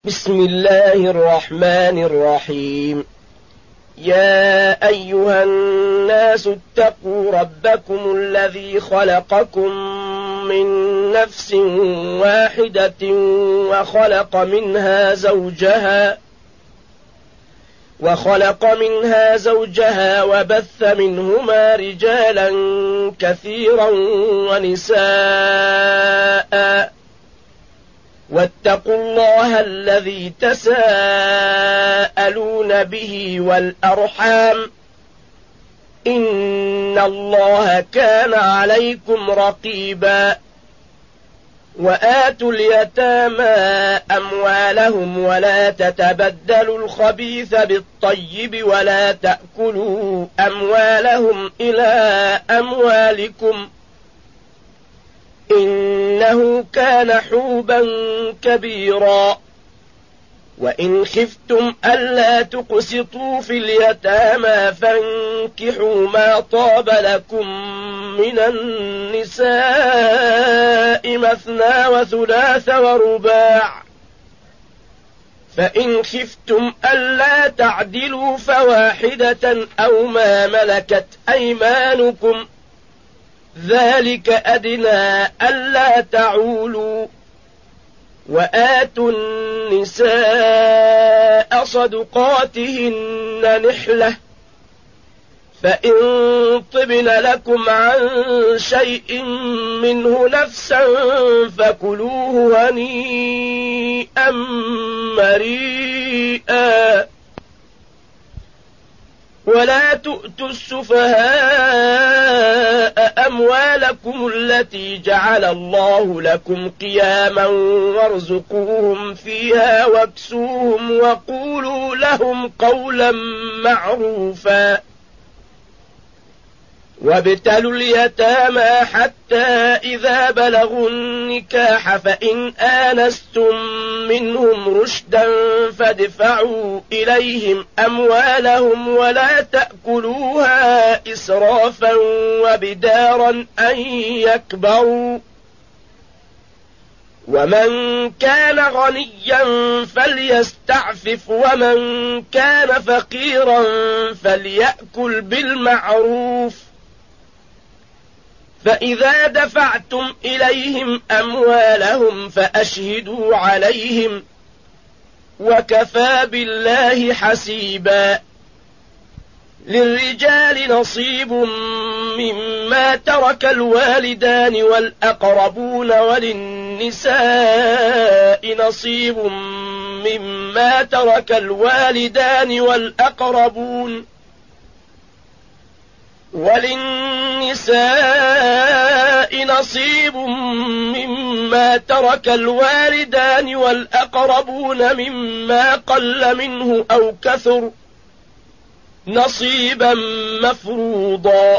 بسم الله الرحمن الرحيم. يا أيها الناس اتقوا ربكم الذي خلقكم من نفس واحدة وخلق منها زوجها وبث منهما رجالا كثيرا ونساء واتقوا الله الذي تساءلون به والأرحام إن الله كان عليكم رقيبا. وآتوا اليتامى أموالهم ولا تتبدلوا الخبيث بالطيب ولا تأكلوا أموالهم إلى أموالكم إنه كان حوبا كبيرا. وإن خفتم ألا تقسطوا في اليتامى فانكحوا ما طاب لكم من النساء مثنى وثلاث ورباع، فإن خفتم ألا تعدلوا فواحدة أو ما ملكت أيمانكم ذلك أدنى ألا تعولوا. وآتوا النساء صدقاتهن نحلة، فإن طبن لكم عن شيء منه نفسا فكلوه هنيئا مريئا. ولا تؤتوا السفهاء أموالكم التي جعل الله لكم قياما وارزقوهم فيها واكسوهم وقولوا لهم قولا معروفا. وابتلوا اليتامى حتى إذا بلغوا النكاح فإن آنستم منهم رشدا فادفعوا إليهم أموالهم ولا تأكلوها إسرافا وبدارا أن يكبروا. ومن كان غنيا فليستعفف ومن كان فقيرا فليأكل بالمعروف. فإذا دفعتم إليهم أموالهم فأشهدوا عليهم وكفى بالله حسيبا. للرجال نصيب مما ترك الوالدان والأقربون وللنساء نصيب مما ترك الوالدان والأقربون مما قل منه أو كثر نصيبا مفروضا.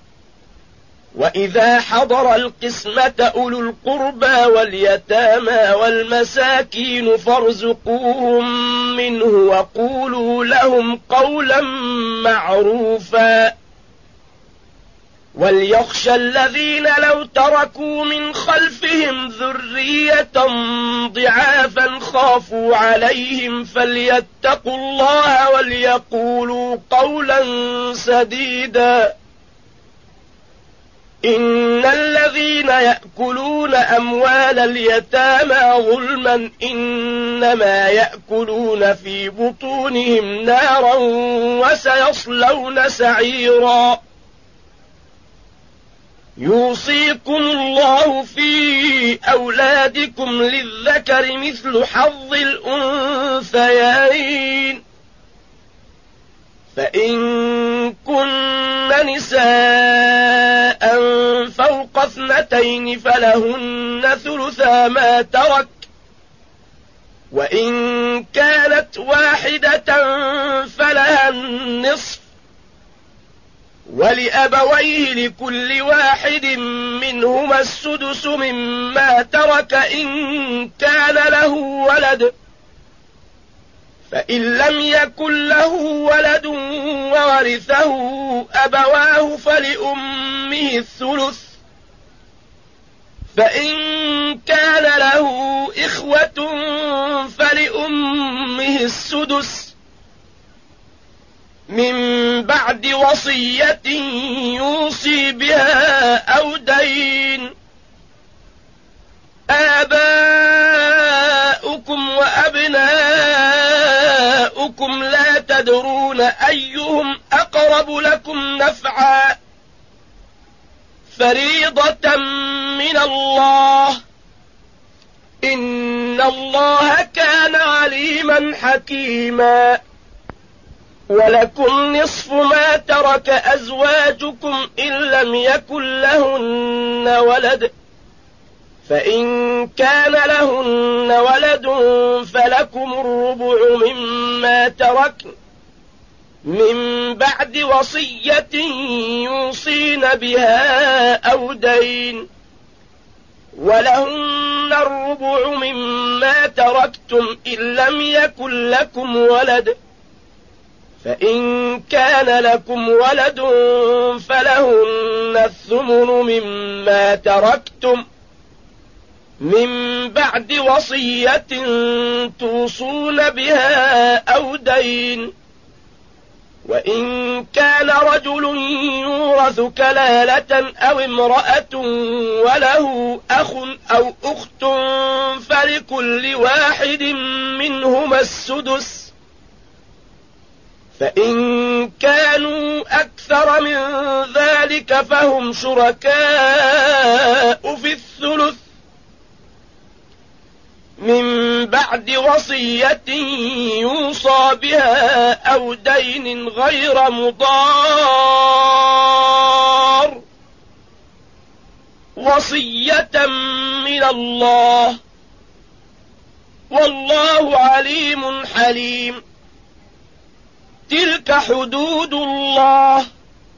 وإذا حضر القسمة أولو القربى واليتامى والمساكين فارزقوهم منه وقولوا لهم قولا معروفا. وليخشى الذين لو تركوا من خلفهم ذرية ضعافا خافوا عليهم فليتقوا الله وليقولوا قولا سديدا. إن الذين يأكلون أموال اليتامى ظلما إنما يأكلون في بطونهم نارا وسيصلون سعيرا. يوصيكم الله في أولادكم للذكر مثل حظ الأنثيين، فإن كن نساء فوق 2 فلهن ثلثا ما ترك، وإن كانت واحدة فلها النصف، ولأبويه لكل واحد منهما السدس مما ترك إن كان له ولد، فإن لم يكن له ولد وورثه أبواه فلأمه الثلث، فإن كان له إخوة فلأمه السدس من بعد وصية يوصي بها أو دين. آباؤكم وأبناؤكم لا تدرون أيهم أقرب لكم نفعا فريضة من الله إن الله كان عليما حكيما. ولكم نصف ما ترك أزواجكم إن لم يكن لهن ولد فإن كان لهن ولد فلكم الربع مما تركن من بعد وصية يوصين بها أو دين. ولهن الربع مما تركتم إن لم يكن لكم ولد فإن كان لكم ولد فلهن الثمن مما تركتم من بعد وصية توصون بها أو دين. وإن كان رجل يورث كلالة أو امرأة وله أخ أو أخت فلكل واحد منهما السدس فإن كانوا أكثر من ذلك فهم شركاء في الثلث من بعد وصية يوصى بها أو دين غير مضار وصية من الله والله عليم حليم. تلك حدود الله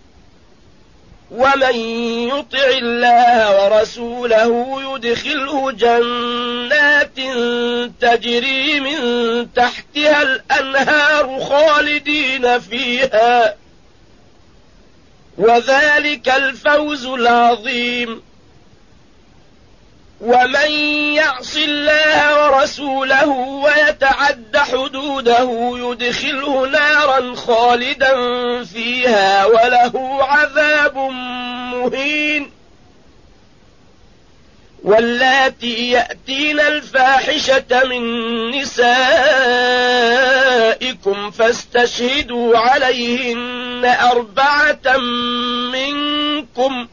ومن يطع الله ورسوله يدخله جنات تجري من تحتها الأنهار خالدين فيها وذلك الفوز العظيم. ومن يعص الله ورسوله ويتعد حدوده يدخله نارا خالدا فيها وله عذاب مهين. واللاتي يأتين الفاحشة من نسائكم فاستشهدوا عليهن 4 منكم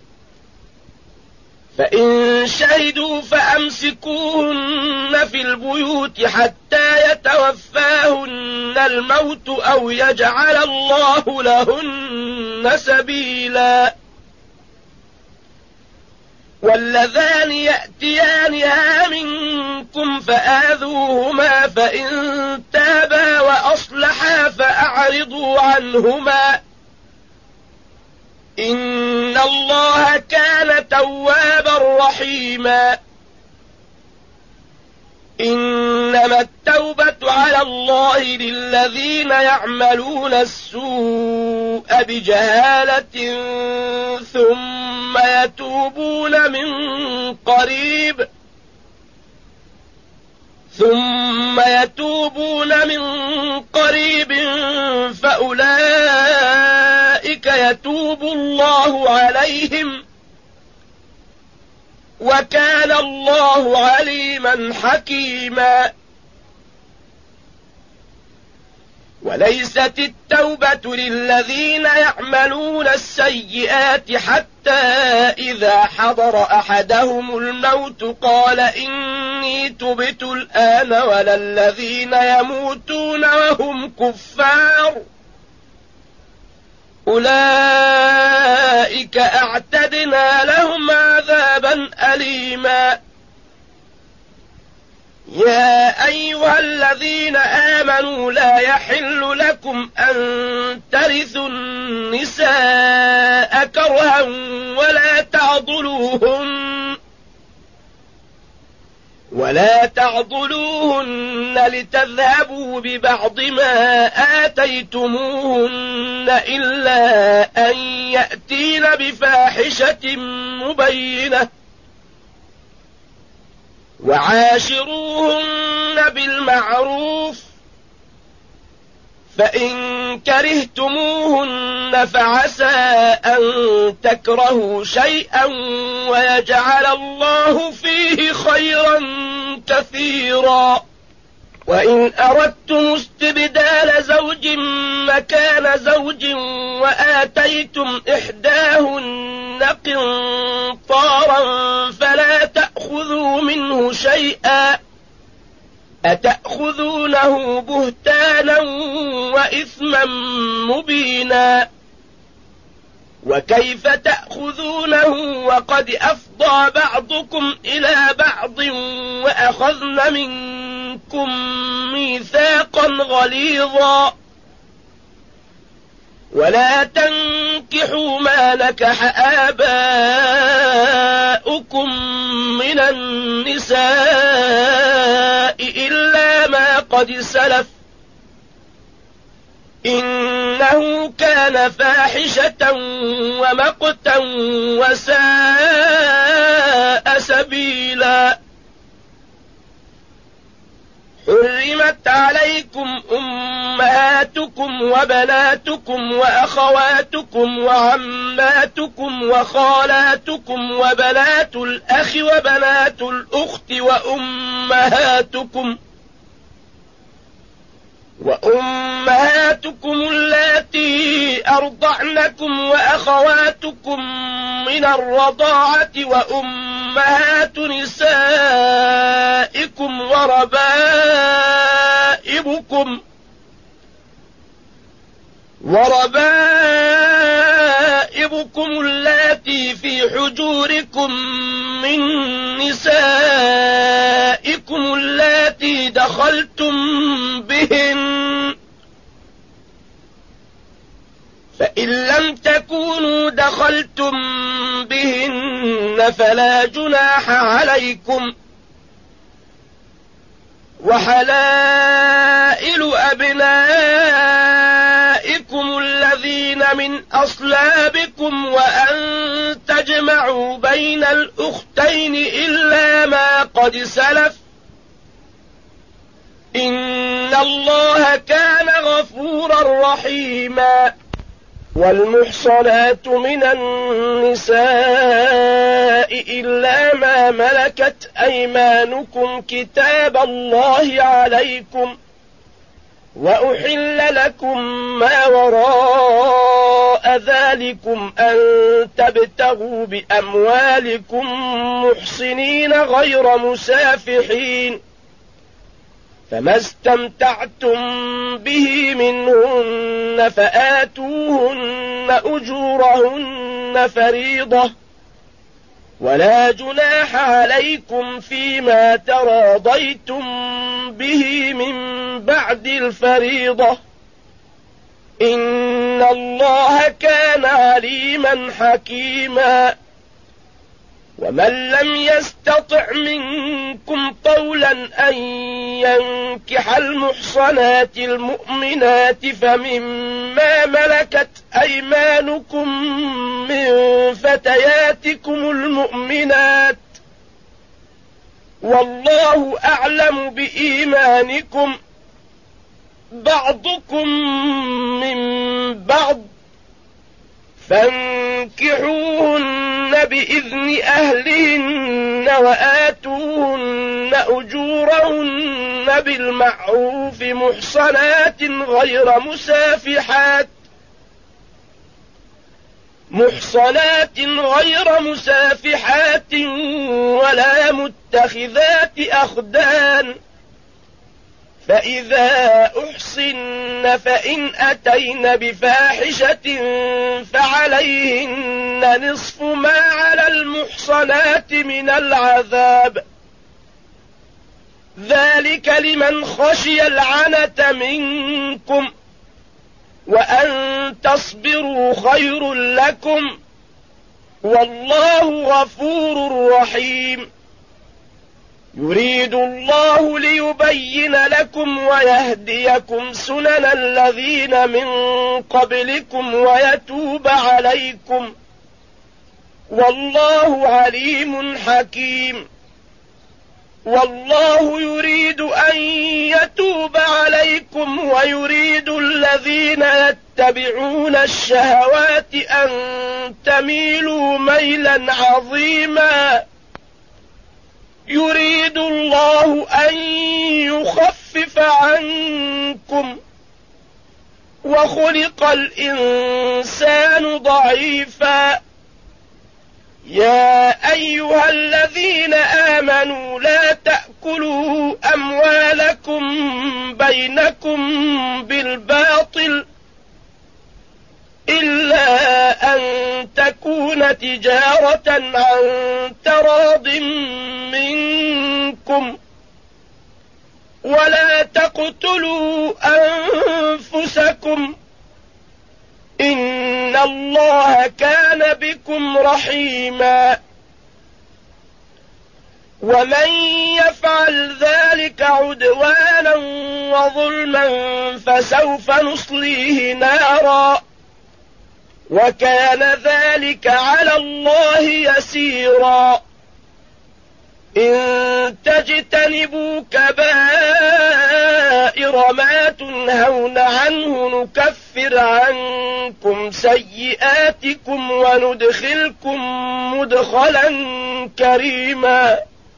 فإن شهدوا فأمسكوهن في البيوت حتى يتوفاهن الموت أو يجعل الله لهن سبيلا. واللذان يأتيانها منكم فآذوهما فإن تابا وأصلحا فأعرضوا عنهما إن الله كان توابا رحيما. إنما التوبة على الله للذين يعملون السوء بجهالة ثم يتوبون من قريب فأولئك يتوب الله عليهم وكان الله عليما حكيما. وليست التوبة للذين يعملون السيئات حتى إذا حضر أحدهم الموت قال إني تبت الآن ولا الذين يموتون وهم كفار أولئك أعتدنا لهم عذابا أليما. يا أيها الذين آمنوا لا يحل لكم أن ترثوا النساء كرها ولا تعضلوهن لتذهبوا ببعض ما آتيتموهن إلا أن يأتين بفاحشة مبينة وعاشروهن بالمعروف فإن كرهتموهن فعسى أن تكرهوا شيئا ويجعل الله فيه خيرا كثيرا. وإن أردتم استبدال زوج مكان زوج وآتيتم إحداهن قنطارا فلا تأخذوا منه شيئا أتأخذونه بهتانا وإثما مبينا. وكيف تأخذونه وقد أفضى بعضكم إلى بعض وأخذن منكم ميثاقا غليظا. ولا تنكحوا ما نكح آباؤكم من النساء إلا ما قد سلف إنه كان فاحشة ومقتا وساء سبيلا. حرمت عليكم أمهاتكم وبناتكم وأخواتكم وعماتكم وخالاتكم وبنات الأخ وبنات الأخت وأمهاتكم اللاتي أرضعنكم وأخواتكم من الرضاعة وأمهات نسائكم وربائبكم اللاتي في حجوركم من نسائكم اللاتي دخلتم بهن فإن لم تكونوا دخلتم بهن فلا جناح عليكم. وحلائل أبنائكم الذين من أصلابكم وأن تجمعوا بين الأختين إلا ما قد سلف إن الله كان غفورا رحيما. والمحصنات من النساء إلا ما ملكت أيمانكم كتاب الله عليكم وأحل لكم ما وراء ذلكم أن تبتغوا بأموالكم محصنين غير مسافحين فما استمتعتم به منهن فآتوهن أجورهن فريضة ولا جناح عليكم فيما تراضيتم به من بعد الفريضة إن الله كان عليما حكيما. ومن لم يستطع منكم طولا أن ينكح المحصنات المؤمنات فمما ملكت أيمانكم من فتياتكم المؤمنات والله أعلم بإيمانكم بعضكم من بعض فانكحوهن بإذن أهلهن وآتوهن أجورهن بالمعروف محصنات غير مسافحات ولا متخذات أخدان فإذا أحصن فإن أتين بفاحشة فعليهن نصف ما على المحصنات من العذاب ذلك لمن خشي العنة منكم وأن تصبروا خير لكم والله غفور رحيم. يريد الله ليبين لكم ويهديكم سنن الذين من قبلكم ويتوب عليكم والله عليم حكيم. والله يريد أن ليتوب عليكم ويريد الذين يتبعون الشهوات أن تميلوا ميلا عظيما. يريد الله أن يخفف عنكم وخلق الإنسان ضعيفا. يا أيها الذين آمنوا لا تأكلوا أموالكم بينكم بالباطل إلا أن تكون تجارة عن تراض منكم ولا تقتلوا أنفسكم إن الله كان بكم رحيما. ومن يفعل ذلك عدوانا وظلما فسوف نصليه نارا وكان ذلك على الله يسيرا. إن تجتنبوا كبائر ما تنهون عنه نكفر عنكم سيئاتكم وندخلكم مدخلا كريما.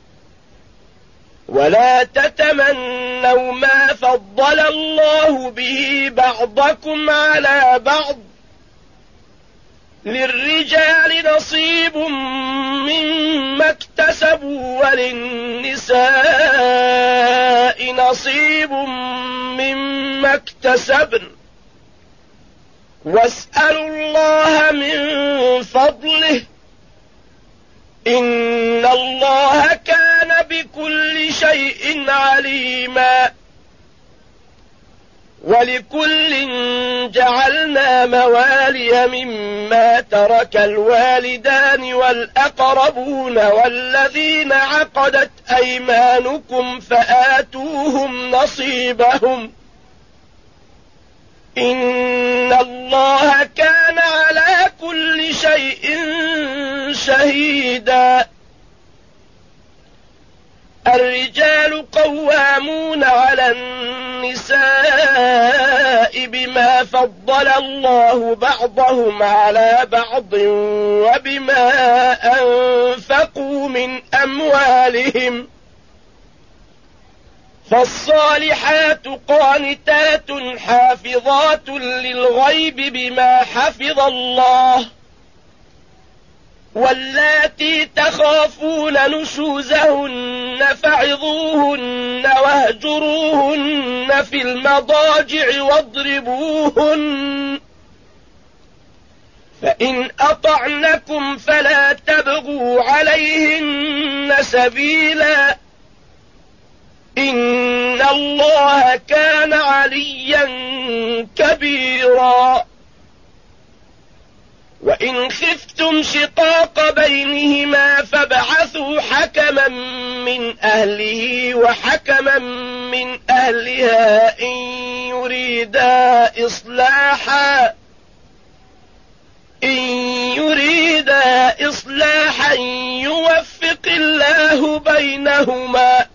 ولا تتمنوا ما فضل الله به بعضكم على بعض للرجال نصيب مما اكتسبوا وللنساء نصيب مما اكتسبن واسألوا الله من فضله إن الله كان بكل شيء عليما. ولكل جعلنا موالي مما ترك الوالدان والأقربون والذين عقدت أيمانكم فآتوهم نصيبهم إن الله كان على كل شيء شهيدا. الرجال قوامون على النساء بما فضل الله بعضهم على بعض وبما أنفقوا من أموالهم. فالصالحات قانتات حافظات للغيب بما حفظ الله واللاتي تخافون نشوزهن فعظوهن واهجروهن في المضاجع واضربوهن فإن أطعنكم فلا تبغوا عليهن سبيلا إن الله كان عليا كبيرا. وإن خفتم شقاق بينهما فابعثوا حكما من أهله وحكما من أهلها إن يريدا إصلاحا يوفق الله بينهما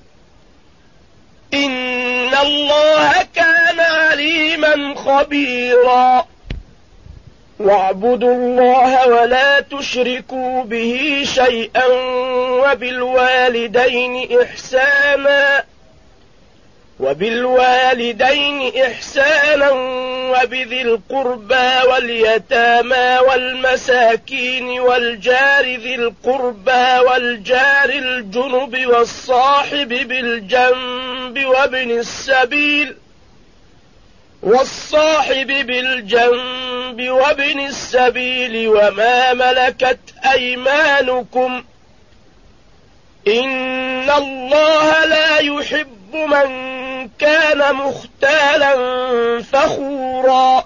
إن الله كان عليما خبيرا. واعبدوا الله ولا تشركوا به شيئا وبالوالدين إحسانا وبذي القربى واليتامى والمساكين والجار ذي القربى والجار الجنب والصاحب بالجنب وابن السبيل وما ملكت أيمانكم إن الله لا يحب من كان مختالا فخورا.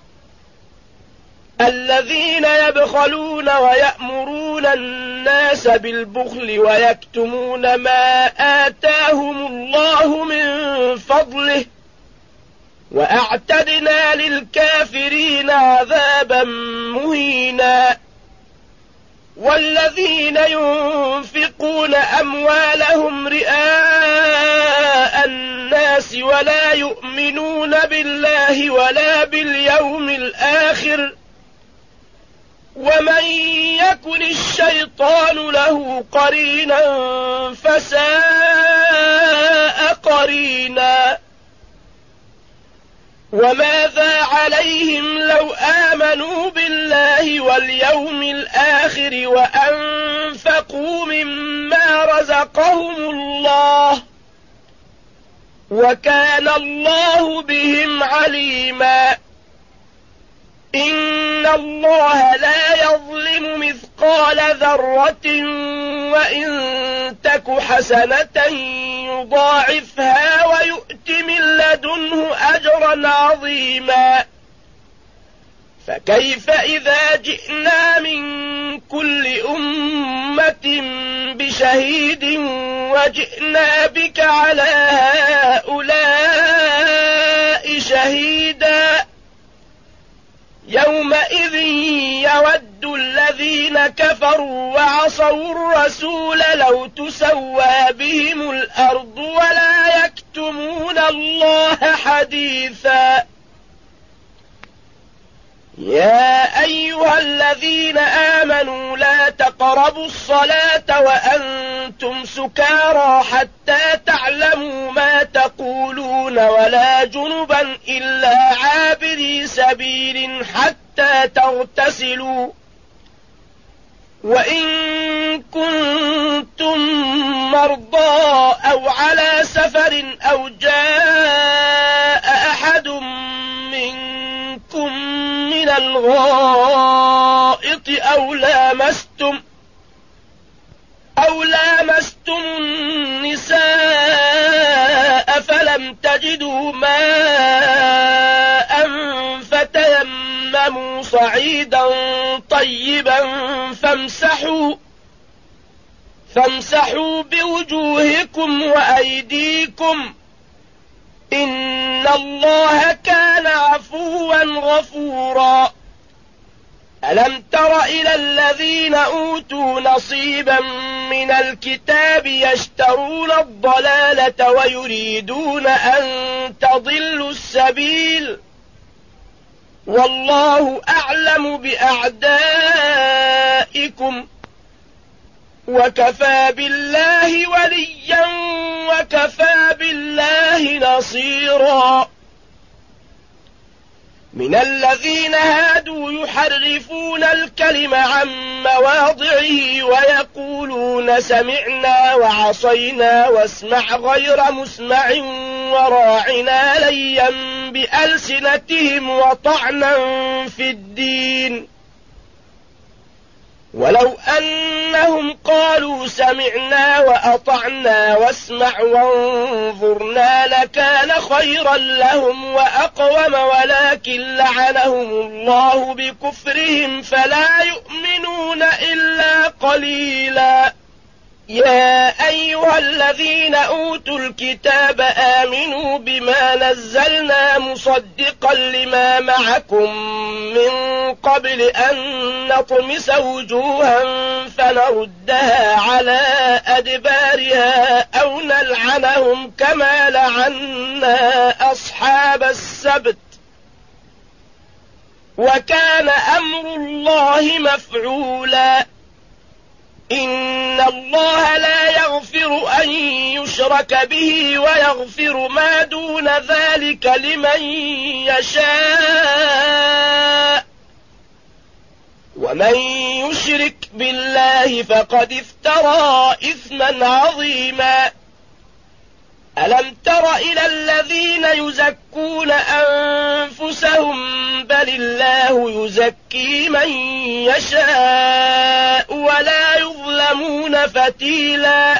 الذين يبخلون ويأمرون الناس بالبخل ويكتمون ما آتاهم الله من فضله وأعتدنا للكافرين عذابا مهينا. والذين ينفقون أموالهم رئاء الناس الناس ولا يؤمنون بالله ولا باليوم الآخر، ومن يكن الشيطان له قرينا فساء قرينا. وماذا عليهم لو آمنوا بالله واليوم الآخر وأنفقوا مما رزقهم الله، وكان الله بهم عليما. إن الله لا يظلم مثقال ذرة وإن تك حسنة يضاعفها ويؤت من لدنه أجرا عظيما. فكيف إذا جئنا من كل أمة بشهيد وجئنا بك على هؤلاء شهيدا؟ يومئذ يود الذين كفروا وعصوا الرسول لو تسوى بهم الأرض ولا يكتمون الله حديثا. يا أيها الذين آمنوا لا تقربوا الصلاة وأنتم سكارى حتى تعلموا ما تقولون ولا جنبا إلا عابري سبيل حتى تغتسلوا، وإن كنتم مرضى أو على سفر أو جاء أحد منكم من الغائط أو لامستم النساء فلم تجدوا ماء فتيمموا صعيدا طيبا فامسحوا بوجوهكم وأيديكم، إن الله كان عفوا غفورا. ألم تر إلى الذين أوتوا نصيبا من الكتاب يشترون الضلالة ويريدون أن تضلوا السبيل، والله أعلم بأعدائكم، وكفى بالله وليا وكفى بالله نصيرا. من الذين هادوا يحرفون الكلم عن مواضعه ويقولون سمعنا وعصينا واسمع غير مسمع وراعنا ليا بألسنتهم وطعنا في الدين، ولو أنهم قالوا سمعنا وأطعنا واسمع وانظرنا لكان خيرا لهم وأقوم، ولكن لعنهم الله بكفرهم فلا يؤمنون إلا قليلا. يا أيها الذين أوتوا الكتاب آمنوا بما نزلنا مصدقا لما معكم من قبل أن نطمس وجوها فنردها على أدبارها أو نلعنهم كما لعنا أصحاب السبت، وكان أمر الله مفعولا. إن الله لا يغفر أن يشرك به ويغفر ما دون ذلك لمن يشاء، ومن يشرك بالله فقد افترى إثما عظيما. ألم تر إلى الذين يزكون أنفسهم بل الله يزكي من يشاء ولا يظلمون فتيلا.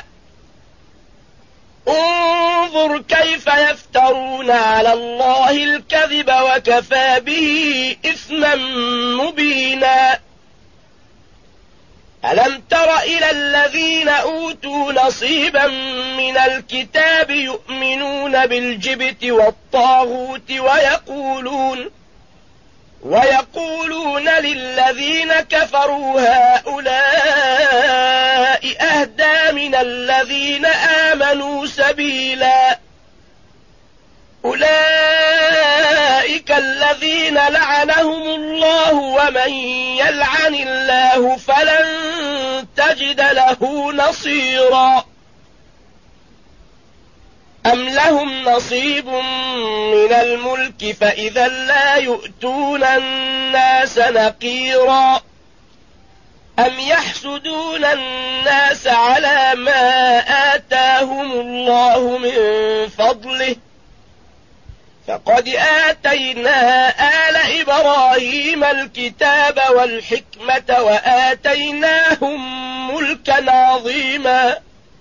انظر كيف يفترون على الله الكذب وكفى به إثما مبينا. ألم تر إلى الذين أوتوا نصيبا من الكتاب يؤمنون بالجبت والطاغوت ويقولون للذين كفروا هؤلاء أهدى من الذين آمنوا سبيلا. الذين لعنهم الله ومن يلعن الله فلن تجد له نصيرا أم لهم نصيب من الملك فإذا لا يؤتون الناس نقيرا أم يحسدون الناس على ما آتاهم الله من فضله فقد آتينا آل إبراهيم الكتاب والحكمة وآتيناهم ملكا عظيما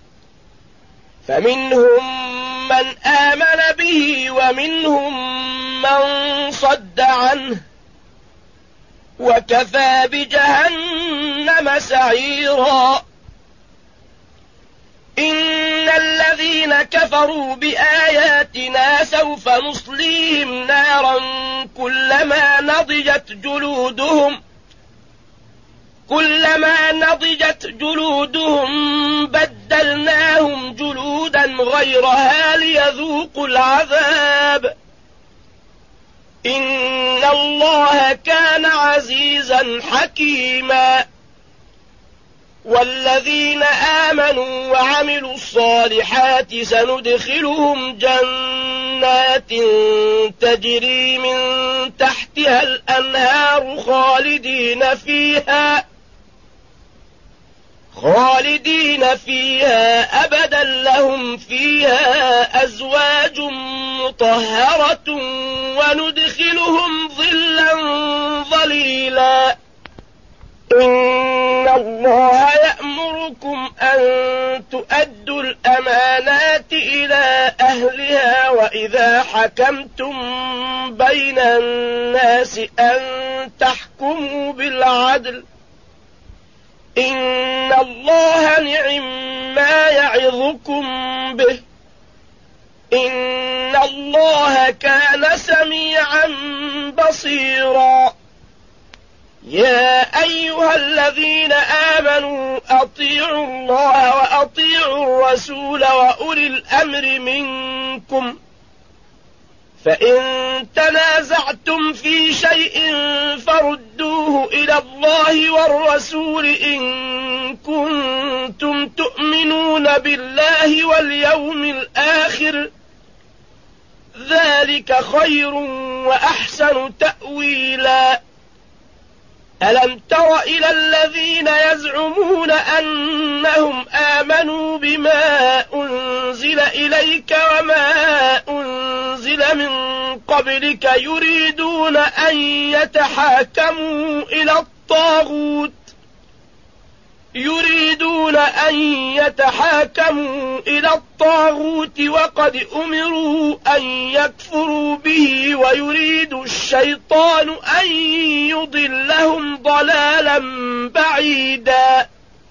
فمنهم من آمن به ومنهم من صد عنه وكفى بجهنم سعيرا إن الذين كفروا بآياتنا سوف نصليهم نارا كلما نضجت جلودهم بدلناهم جلودا غيرها ليذوقوا العذاب إن الله كان عزيزا حكيما والذين آمنوا وعملوا الصالحات سندخلهم جنات تجري من تحتها الأنهار خالدين فيها أبدا لهم فيها أزواج مطهرة وندخلهم ظلا ظليلا إن الله يأمركم أن تؤدوا الأمانات إلى أهلها وإذا حكمتم بين الناس أن تحكموا بالعدل إن الله نعم ما يعظكم به إن الله كان سميعا بصيرا يا أيها الذين آمنوا أطيعوا الله وأطيعوا الرسول وأولي الأمر منكم فإن تنازعتم في شيء فردوه إلى الله والرسول إن كنتم تؤمنون بالله واليوم الآخر ذلك خير وأحسن تأويلا ألم تر إلى الذين يزعمون أنهم آمنوا بما أنزل إليك وما أنزل من قبلك يريدون أن يتحاكموا إلى الطاغوت وقد أمروا أن يكفروا به ويريد الشيطان أن يضلهم ضلالا بعيدا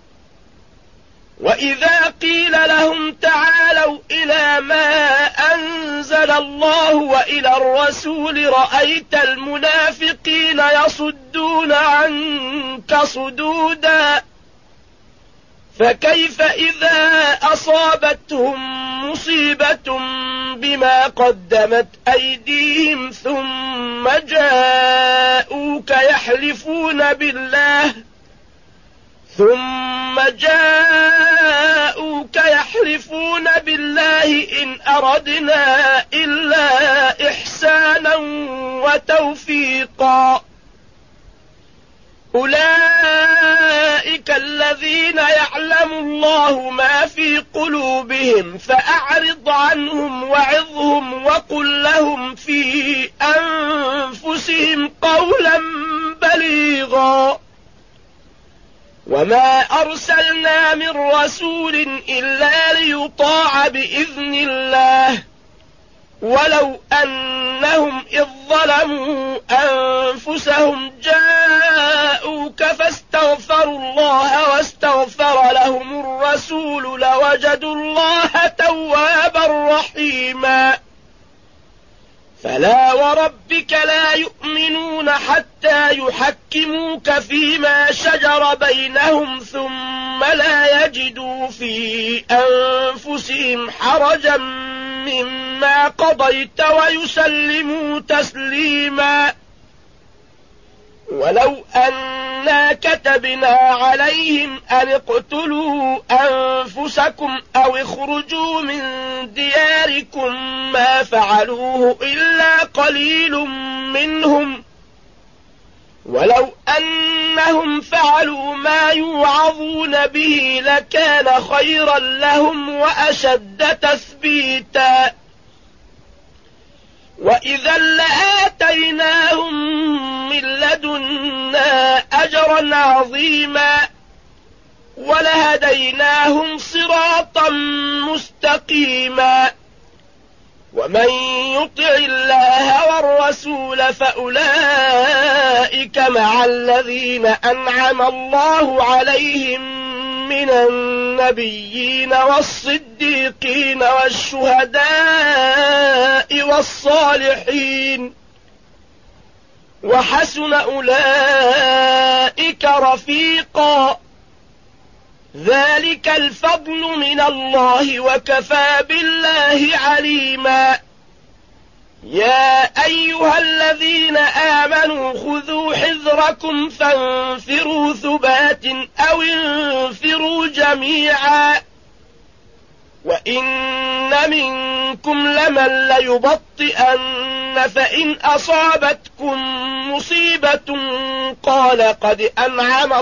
وإذا قيل لهم تعالوا إلى ما أنزل الله وإلى الرسول رأيت المنافقين يصدون عنك صدودا فكيف إذا أصابتهم مصيبة بما قدمت أيديهم ثم جاءوك يحلفون بالله إن أردنا إلا إحسانا وتوفيقا أولئك الذين يعلم الله ما في قلوبهم فأعرض عنهم وعظهم وقل لهم في أنفسهم قولا بليغا وما أرسلنا من رسول إلا ليطاع بإذن الله ولو أنهم إذ ظلموا أنفسهم جاءوك فاستغفروا الله واستغفر لهم الرسول لوجدوا الله توابا رحيما فلا وربك لا يؤمنون حتى يحكموك فيما شجر بينهم ثم لا يجدوا في أنفسهم حرجا مما قضيت ويسلموا تسليما ولو أنا كتبنا عليهم أن اقتلوا أنفسكم أو اخرجوا من دياركم ما فعلوه إلا قليل منهم ولو أنهم فعلوا ما يوعظون به لكان خيرا لهم وأشد تثبيتا وإذا لآتيناهم من لدنا أجرا عظيما ولهديناهم صراطا مستقيما ومن يطع الله والرسول فأولئك مع الذين أنعم الله عليهم من النبيين والصديقين والشهداء والصالحين وحسن أولئك رفيقا ذلك الفضل من الله وكفى بالله عليما يا أيها الذين آمنوا خذوا حذركم فانفروا ثبات أو انفروا جميعا وإن منكم لمن ليبطئن فإن أصابتكم مصيبة قال قد أنعم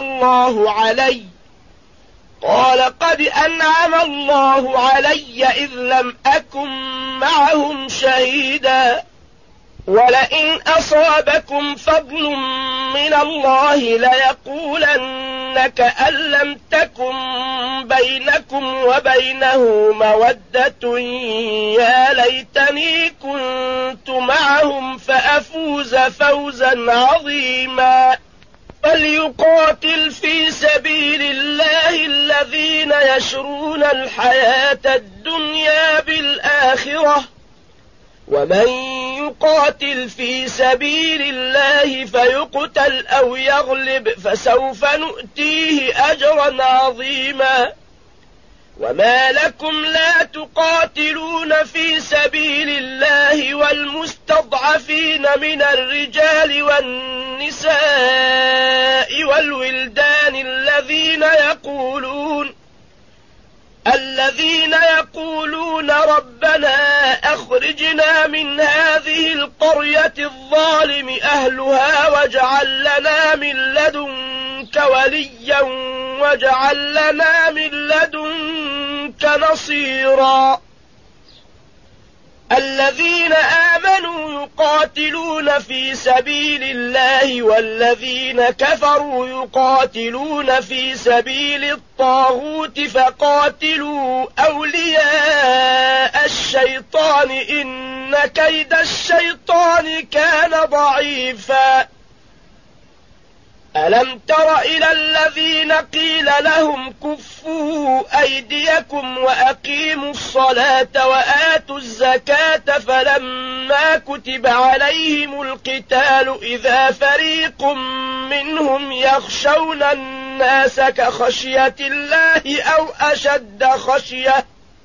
الله علي إذ لم أكن معهم شهيدا ولئن أصابكم فضل من الله ليقولن كأن لم تكن بينكم وبينه مودة يا ليتني كنت معهم فأفوز فوزا عظيما فليقاتل في سبيل الله الذين يشرون الحياة الدنيا بالآخرة ومن يقاتل في سبيل الله فيقتل أو يغلب فسوف نؤتيه أجرا عظيما وما لكم لا تقاتلون في سبيل الله والمستضعفين من الرجال والنساء والولدان الذين يقولون ربنا أخرجنا من هذه القرية الظالم أهلها واجعل لنا من لدنك وليا واجعل لنا من لدنك نصيرا الذين آمنوا يقاتلون في سبيل الله والذين كفروا يقاتلون في سبيل الطاغوت فقاتلوا أولياء الشيطان إن كيد الشيطان كان ضعيفا ألم تر إلى الذين قيل لهم كفوا أيديكم وأقيموا الصلاة وآتوا الزكاة فلما كتب عليهم القتال إذا فريق منهم يخشون الناس كخشية الله أو أشد خشية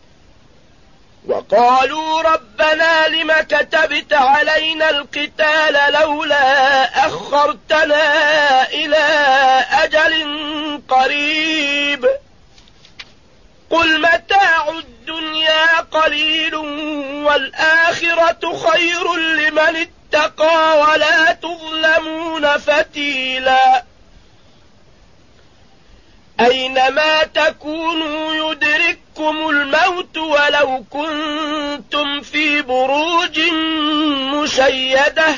وقالوا ربنا لم كتبت علينا القتال لولا أخرتنا إلى أجل قريب قل متاع الدنيا قليل والآخرة خير لمن اتقى ولا تظلمون فتيلا أينما تكونوا يدرككم الموت ولو كنتم في بروج مشيدة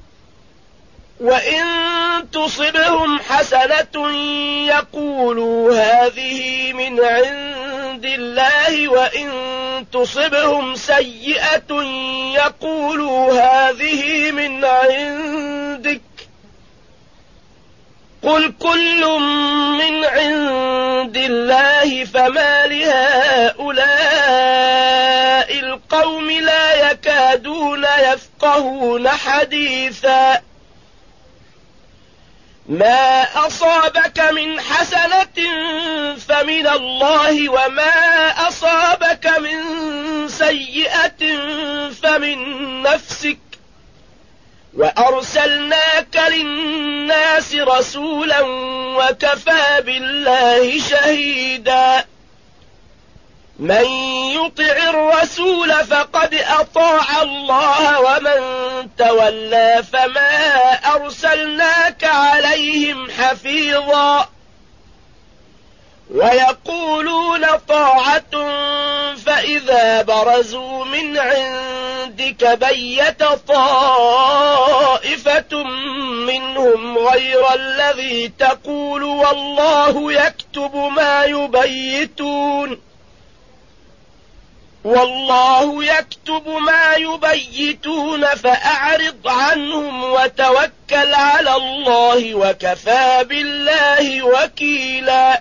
وإن تصبهم حسنة يقولوا هذه من عند الله وإن تصبهم سيئة يقولوا هذه من عندك قل كل من عند الله فما لهؤلاء القوم لا يكادون يفقهون حديثا ما أصابك من حسنة فمن الله وما أصابك من سيئة فمن نفسك وأرسلناك للناس رسولا وكفى بالله شهيدا من يطع الرسول فقد أطاع الله ومن تولى فما أرسلناك عليهم حفيظا ويقولون طاعة فإذا برزوا من عندك بيت طائفة منهم غير الذي تقول والله يكتب ما يبيتون فأعرض عنهم وتوكل على الله وكفى بالله وكيلا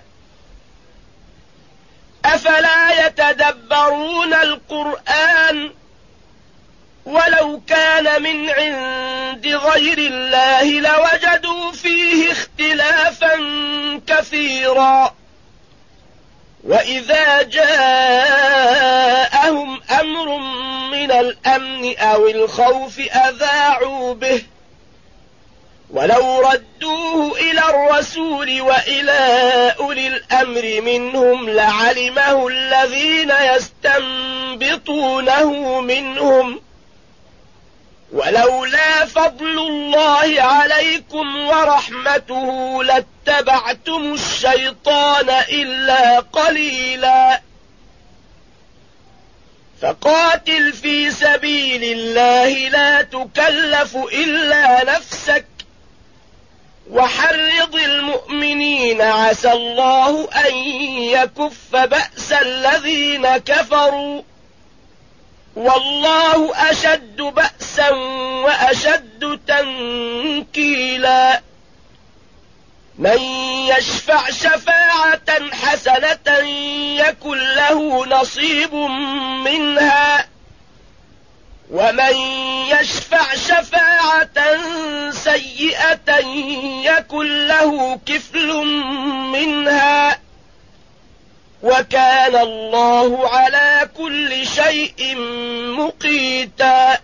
أفلا يتدبرون القرآن ولو كان من عند غير الله لوجدوا فيه اختلافا كثيرا وإذا جاءهم أمر من الأمن أو الخوف أذاعوا به ولو ردوه إلى الرسول وإلى أولي الأمر منهم لعلمه الذين يستنبطونه منهم ولولا فضل الله عليكم ورحمته لاتبعتم الشيطان إلا قليلا فقاتل في سبيل الله لا تكلف إلا نفسك وحرض المؤمنين عسى الله أن يكف بأس الذين كفروا والله أشد بأسا وأشد تنكيلا من يشفع شفاعة حسنة يكن له نصيب منها ومن يشفع شفاعة سيئة يكن له كفل منها وكان الله على كل شيء مقيتا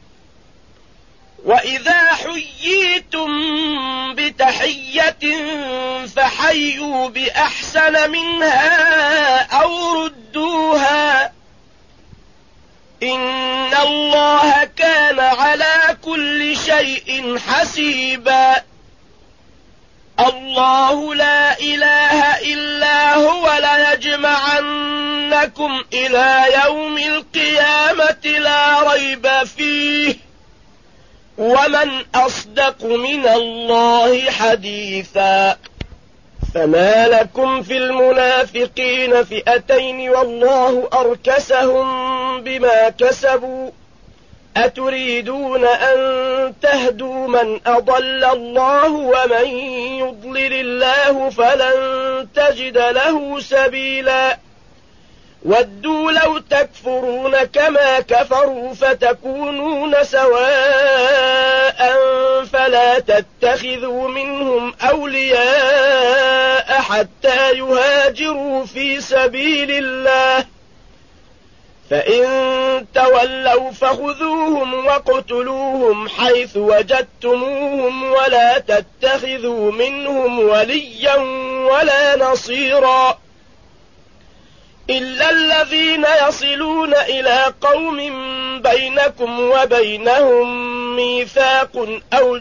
وإذا حييتم بتحية فحيوا بأحسن منها أو ردوها إن الله كان على كل شيء حسيبا الله لا إله إلا هو ليجمعنكم إلى يوم القيامة لا ريب فيه ومن أصدق من الله حديثا فما لكم في المنافقين فئتين والله أركسهم بما كسبوا أتريدون أن تهدوا من أضل الله ومن يضلل الله فلن تجد له سبيلا ودوا لو تكفرون كما كفروا فتكونون سواء فلا تتخذوا منهم أولياء حتى يهاجروا في سبيل الله فإن تولوا فخذوهم واقتلوهم حيث وجدتموهم ولا تتخذوا منهم وليا ولا نصيرا إلا الذين يصلون إلى قوم بينكم وبينهم ميثاق أو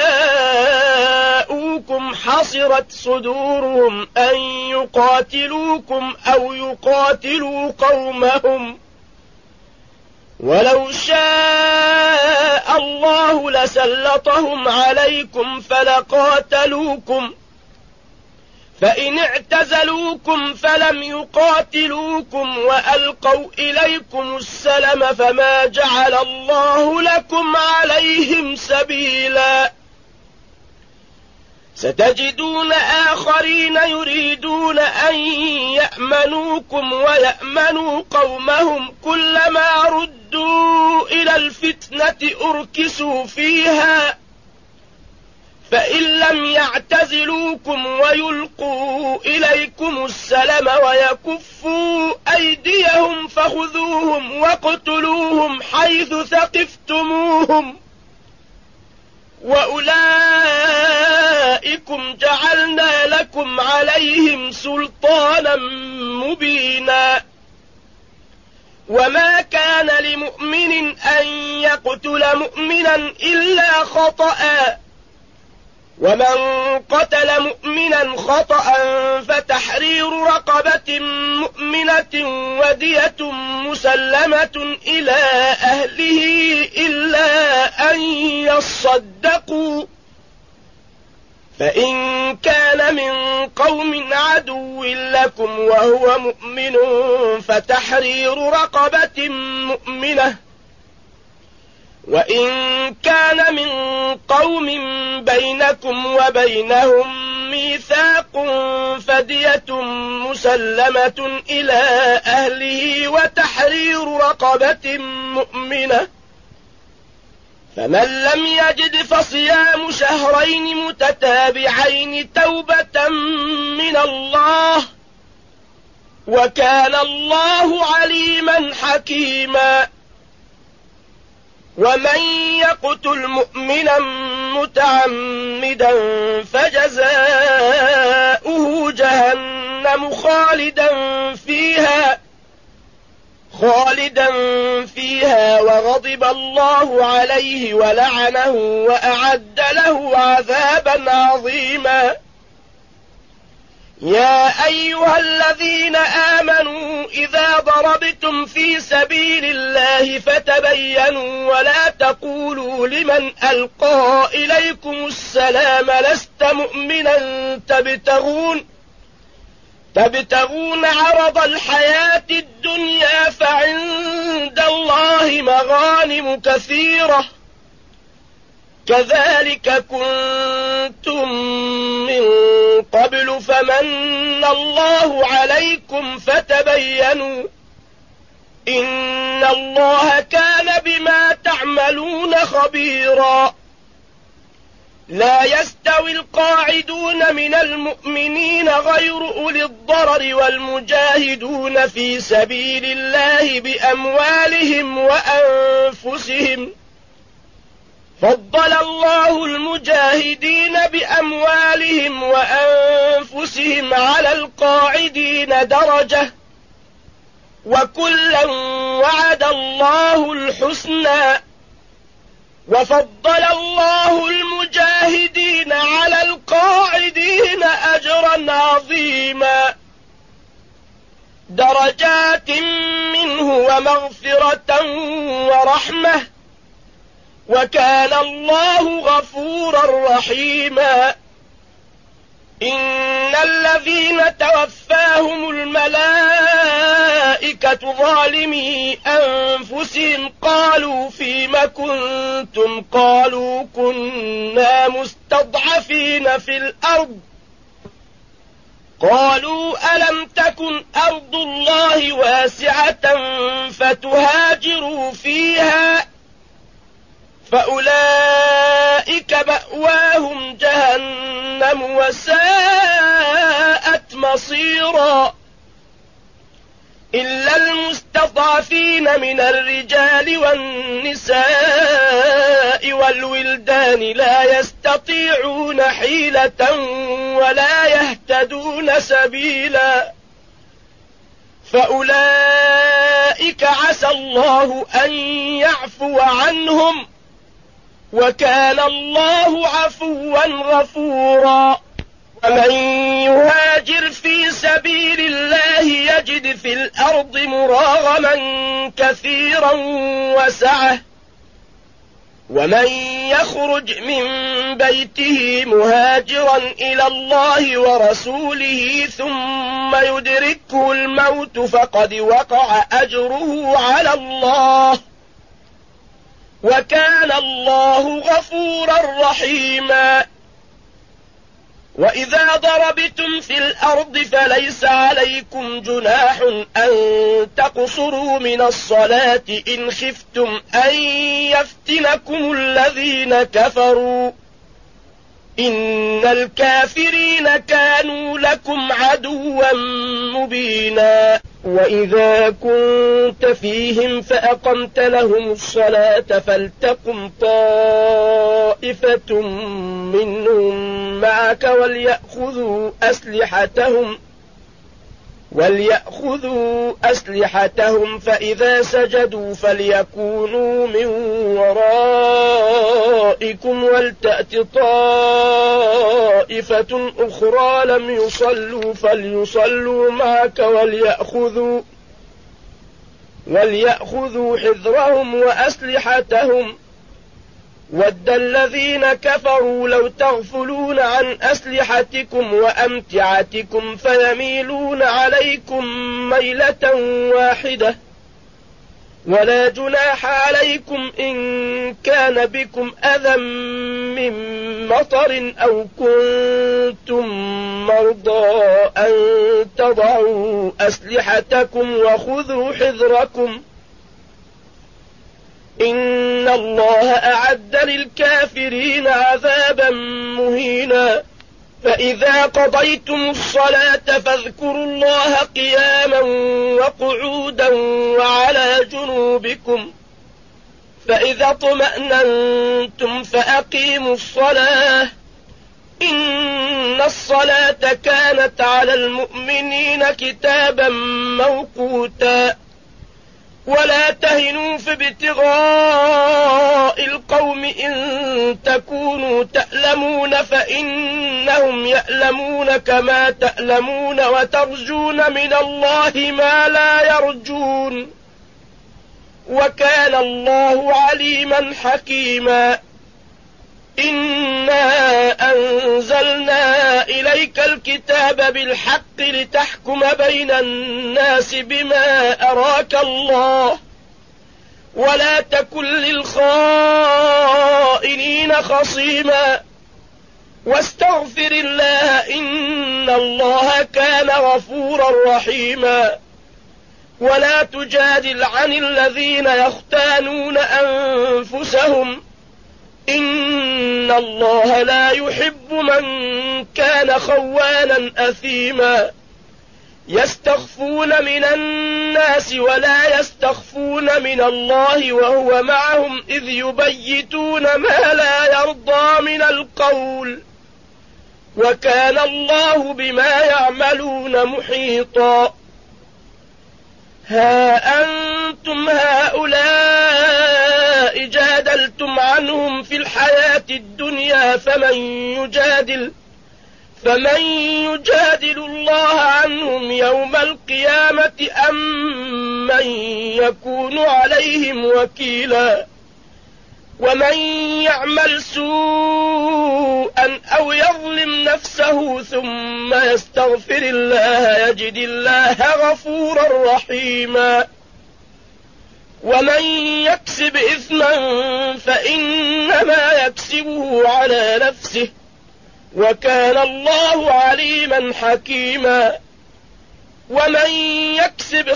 جاءوكم حصرت صدورهم أن يقاتلوكم أو يقاتلوا قومهم ولو شاء الله لسلطهم عليكم فلقاتلوكم فإن اعتزلوكم فلم يقاتلوكم وألقوا إليكم السلم فما جعل الله لكم عليهم سبيلا ستجدون آخرين يريدون أن يأمنوكم ويأمنوا قومهم كلما ردوا إلى الفتنة أركسوا فيها فإن لم يعتزلوكم ويلقوا إليكم السلم ويكفوا أيديهم فخذوهم واقتلوهم حيث ثقفتموهم وأولئكم جعلنا لكم عليهم سلطانا مبينا وما كان لمؤمن أن يقتل مؤمنا إلا خطأ ومن قتل مؤمنا خطأ فتحرير رقبة مؤمنة ودية مسلمة إلى أهله إلا أن يصدقوا فإن كان من قوم عدو لكم وهو مؤمن فتحرير رقبة مؤمنة وإن كان من قوم بينكم وبينهم ميثاق فدية مسلمة إلى أهله وتحرير رقبة مؤمنة فمن لم يجد فصيام شهرين متتابعين توبة من الله وكان الله عليما حكيما ومن يقتل مؤمنا متعمدا فجزاؤه جهنم خالدا فيها وغضب الله عليه ولعنه وأعد له عذابا عظيما يا أيها الذين آمنوا إذا ضربتم في سبيل الله فتبينوا ولا تقولوا لمن ألقى إليكم السلام لست مؤمنا تبتغون عرض الحياة الدنيا فعند الله مغانم كثيرة كذلك كنتم من قبل فمن الله عليكم فتبينوا إن الله كان بما تعملون خبيرا لا يستوي القاعدون من المؤمنين غير أولي الضرر والمجاهدون في سبيل الله بأموالهم وأنفسهم فضل الله المجاهدين بأموالهم وأنفسهم على القاعدين درجة وكلا وعد الله الحسنى وفضل الله المجاهدين على القاعدين أجرا عظيما درجات منه ومغفرة ورحمة وكان الله غفورا رحيما إن الذين توفاهم الملائكة ظالمي أنفسهم قالوا فيم كنتم قالوا كنا مستضعفين في الأرض قالوا ألم تكن أرض الله واسعة فتهاجروا فيها فأولئك مأواهم جهنم وساءت مصيرا إلا المستضعفين من الرجال والنساء والولدان لا يستطيعون حيلة ولا يهتدون سبيلا فأولئك عسى الله أن يعفو عنهم وكان الله عفوا غفورا ومن يهاجر في سبيل الله يجد في الأرض مراغما كثيرا وسعة ومن يخرج من بيته مهاجرا إلى الله ورسوله ثم يدركه الموت فقد وقع أجره على الله وكان الله غفورا رحيما وإذا ضربتم في الأرض فليس عليكم جناح أن تقصروا من الصلاة إن خفتم أن يفتنكم الذين كفروا إن الكافرين كانوا لكم عدوا مبينا وإذا كنت فيهم فأقمت لهم الصلاة فلتقم طائفة طائفة منهم معك وليأخذوا أسلحتهم فإذا سجدوا فليكونوا من ورائكم ولتأت طائفة أخرى لم يصلوا فليصلوا معك وليأخذوا حذرهم وأسلحتهم ود الذين كفروا لو تغفلون عن أسلحتكم وأمتعتكم فيميلون عليكم ميلة واحدة ولا جناح عليكم إن كان بكم أذى من مطر أو كنتم مرضى أن تضعوا أسلحتكم وخذوا حذركم إن الله أعد للكافرين عذابا مهينا فإذا قضيتم الصلاة فاذكروا الله قياما وقعودا وعلى جنوبكم فإذا اطمأننتم فأقيموا الصلاة إن الصلاة كانت على المؤمنين كتابا موقوتا ولا تهنوا في ابتغاء القوم إن تكونوا تألمون فإنهم يألمون كما تألمون وترجون من الله ما لا يرجون وكان الله عليما حكيما إنا أنزلنا إليك الكتاب بالحق لتحكم بين الناس بما أراك الله ولا تكن للخائنين خصيما واستغفر الله إن الله كان غفورا رحيما ولا تجادل عن الذين يختانون أنفسهم إن الله لا يحب من كان خوانا أثيما يستخفون من الناس ولا يستخفون من الله وهو معهم إذ يبيتون ما لا يرضى من القول وكان الله بما يعملون محيطا ها أنتم هؤلاء جادلتم عنهم في الحياة الدنيا فمن يجادل الله عنهم يوم القيامة أم من يكون عليهم وكيلا ومن يعمل سوءا أو يظلم نفسه ثم يستغفر الله يجد الله غفورا رحيما ومن يكسب إثما فإنما يكسبه على نفسه وكان الله عليما حكيما ومن يكسب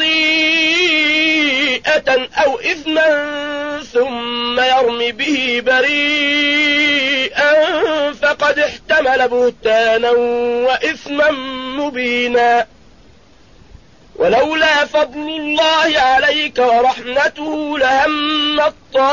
خطيئة أو إثما ثم يرم به بريئا فقد احتمل بهتانا وإثما مبينا ولولا فضل الله عليك ورحمته لهمت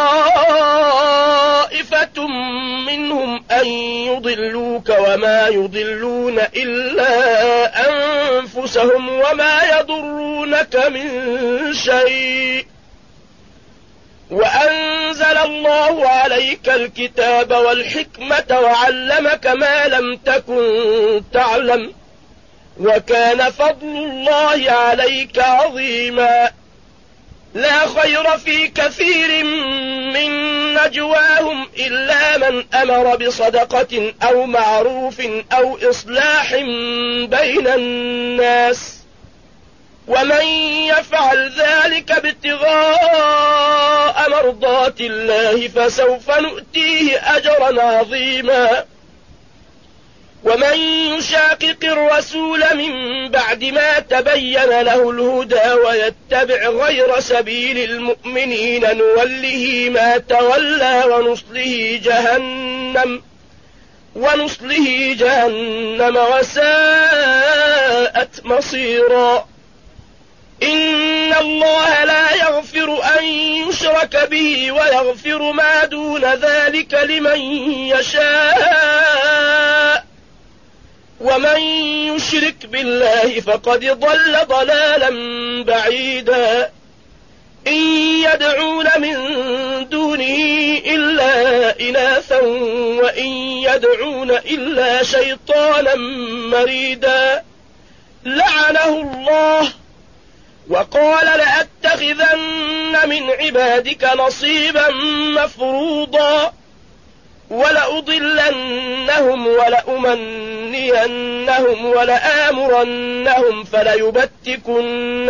طائفة منهم أن يضلوك وما يضلون إلا أنفسهم وما يضرونك من شيء وأنزل الله عليك الكتاب والحكمة وعلمك ما لم تكن تعلم وكان فضل الله عليك عظيما لا خير في كثير من نجواهم إلا من أمر بصدقة أو معروف أو إصلاح بين الناس ومن يفعل ذلك ابتغاء مرضات الله فسوف نؤتيه أجرا عظيما ومن يشاقق الرسول من بعد ما تبين له الهدى ويتبع غير سبيل المؤمنين نوله ما تولى ونصله جهنم وساءت مصيرا إن الله لا يغفر أن يشرك به ويغفر ما دون ذلك لمن يشاء ومن يشرك بالله فقد ضل ضلالا بعيدا إن يدعون من دونه إلا إناثا وإن يدعون إلا شيطانا مريدا لعنه الله وقال لأتخذن من عبادك نصيبا مفروضا ولأضلنهم ولأمنينهم ولآمرنهم فليبتكن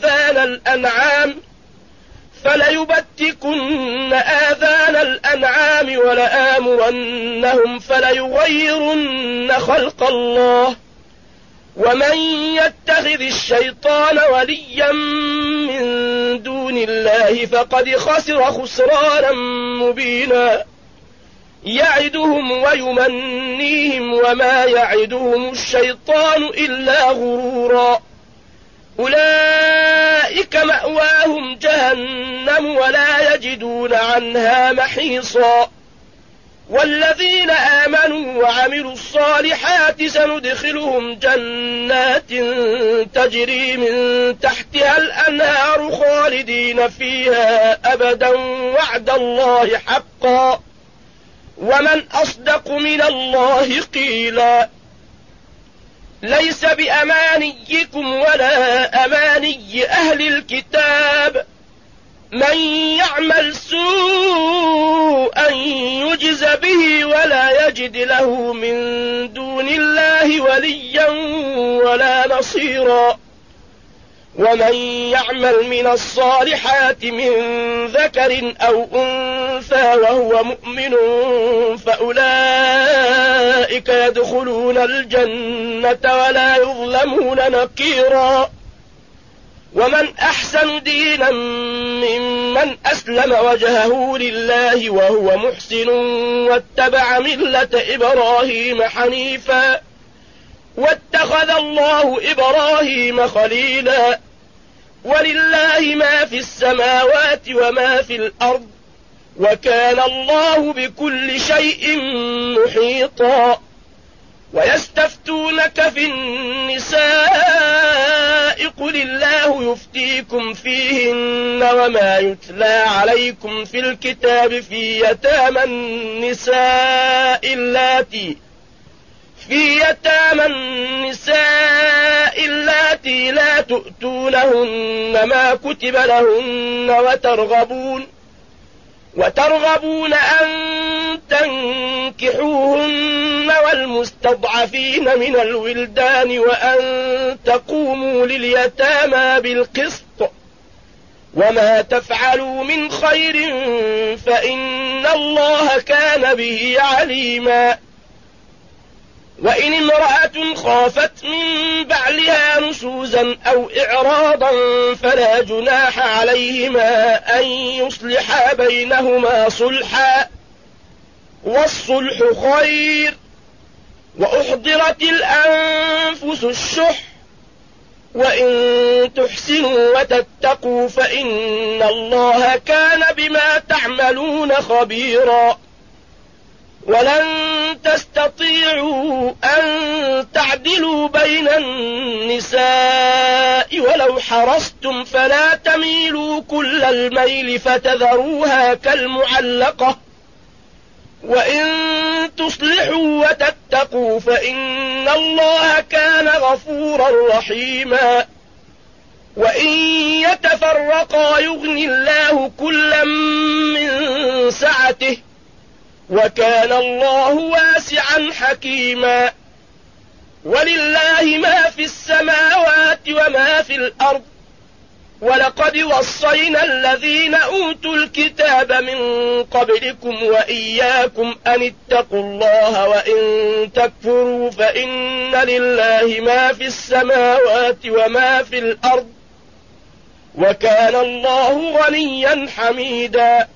آذان الأنعام ولآمرنهم فليغيرن خلق الله ومن يتخذ الشيطان وليا من دون الله فقد خسر خسرانا مبينا يعدهم ويمنيهم وما يعدهم الشيطان إلا غرورا أولئك مأواهم جهنم ولا يجدون عنها محيصا والذين آمنوا وعملوا الصالحات سندخلهم جنات تجري من تحتها الأنهار خالدين فيها أبدا وعد الله حقا ومن أصدق من الله قيلا ليس بأمانيكم ولا أماني أهل الكتاب من يعمل سوءا يجز به ولا يجد له من دون الله وليا ولا نصيرا ومن يعمل من الصالحات من ذكر أو أنثى وهو مؤمن فأولئك يدخلون الجنة ولا يظلمون نقيرا ومن أحسن دينا ممن أسلم وجهه لله وهو محسن واتبع ملة إبراهيم حنيفا واتخذ الله إبراهيم خليلا ولله ما في السماوات وما في الأرض وكان الله بكل شيء محيطا ويستفتونك في النساء قل الله يفتيكم فيهن وما يتلى عليكم في الكتاب في يتامى النساء اللاتي لا تؤتونهن ما كتب لهن وترغبون أن تنكحوهن والمستضعفين من الولدان وأن تقوموا لليتامى بالقسط وما تفعلوا من خير فإن الله كان به عليما وإن امرأة خافت من بعلها نشوزا أو إعراضا فلا جناح عليهما أن يصلحا بينهما صلحا والصلح خير وأحضرت الأنفس الشح وإن تحسنوا وتتقوا فإن الله كان بما تعملون خبيرا ولن تستطيعوا أن تعدلوا بين النساء ولو حرصتم فلا تميلوا كل الميل فتذروها كالمعلقة وإن تصلحوا وتتقوا فإن الله كان غفورا رحيما وإن يتفرقا يغني الله كلا من سعته وكان الله واسعا حكيما ولله ما في السماوات وما في الأرض ولقد وصينا الذين أوتوا الكتاب من قبلكم وإياكم أن اتقوا الله وإن تكفروا فإن لله ما في السماوات وما في الأرض وكان الله غنيا حميدا